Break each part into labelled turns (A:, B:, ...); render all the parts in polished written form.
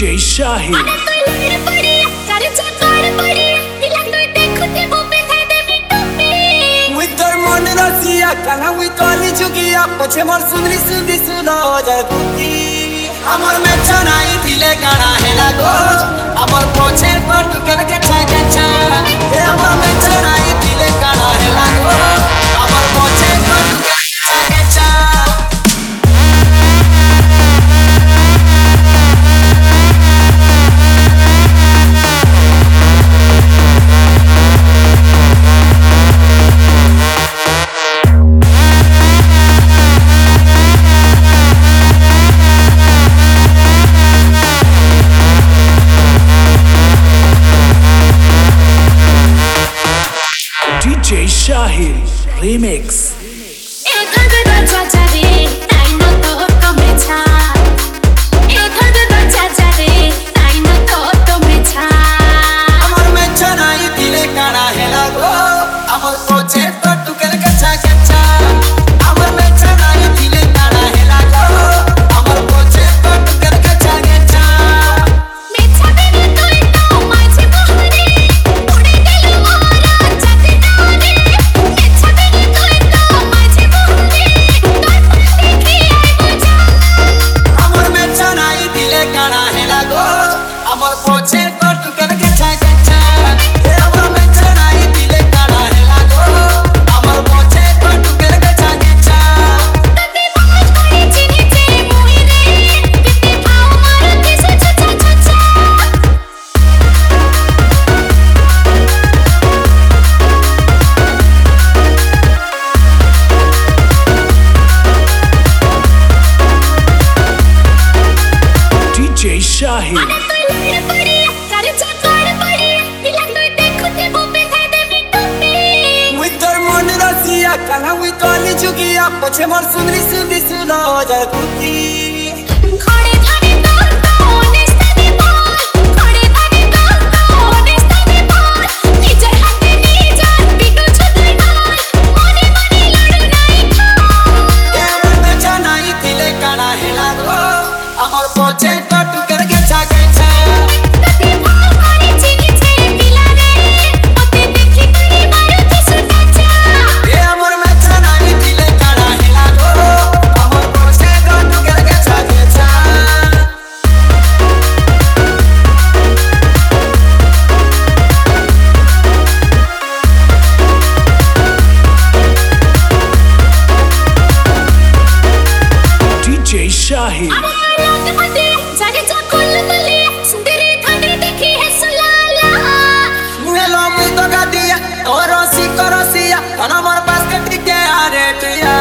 A: DJ Shahid.
B: কালা উই তলি যুগিয়া পছে মোর সুন্দরি সুন্দরি সুলো যায় বুদ্ধি আমার মেচ্ছা নাই দিলে কানা হেলা গো আমার পছে পর টুকেন গেছা গেছা আমার মেচ্ছা নাই দিলে কানা হেলা গো আমার পছে পর টুকেন গেছা গেছা
A: DJ Shahid Remix.
B: আমার মেচ্ছা নাই দিলে কানা হেলা গো আমার পছে পর টুকেন গেছা গেছা আমার মেচ্ছা নাই দিলে কানা হেলা গো আমার পছে পর টুকেন গেছা গেছা আমার মেচ্ছা নাই দিলে কানা হেলা গো আমার পছে পর টুকেন গেছা গেছা আমার মেচ্ছা নাই দিলে কানা হেলা গো আমার পছে পর টুকেন গেছা গেছা
A: DJ Shahid.
B: কালা উই তলি যুগিয়া পছে মোর সুন্দরি সুন্দরি সুলো যায় বুদ্ধি আমার মেচ্ছা নাই দিলে কানা হেলা গো আমার পছে পর টুকেন গেছা গেছা আমার মেচ্ছা নাই দিলে কানা হেলা গো আমার পছে পর টুকেন গেছা গেছা
A: DJ Shahid.
B: Muelo muy tocadilla, corosía, con amor más que tique aretia.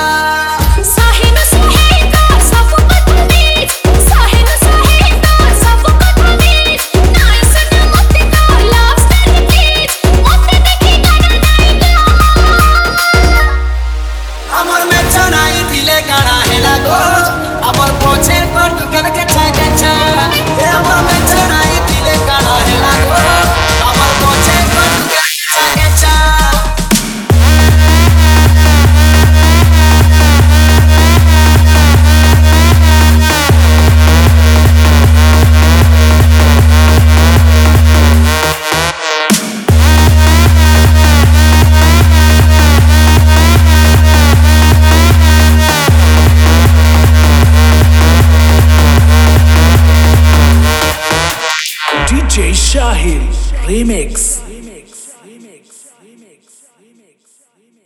B: আমার মেচ্ছা নাই দিলে কানা হেলা গো আমার পছে পর টুকেন গেছা গেছা আমার মেচ্ছা নাই দিলে কানা হেলা গো আমার পছে পর টুকেন গেছা গেছা
A: DJ Shahid Remix.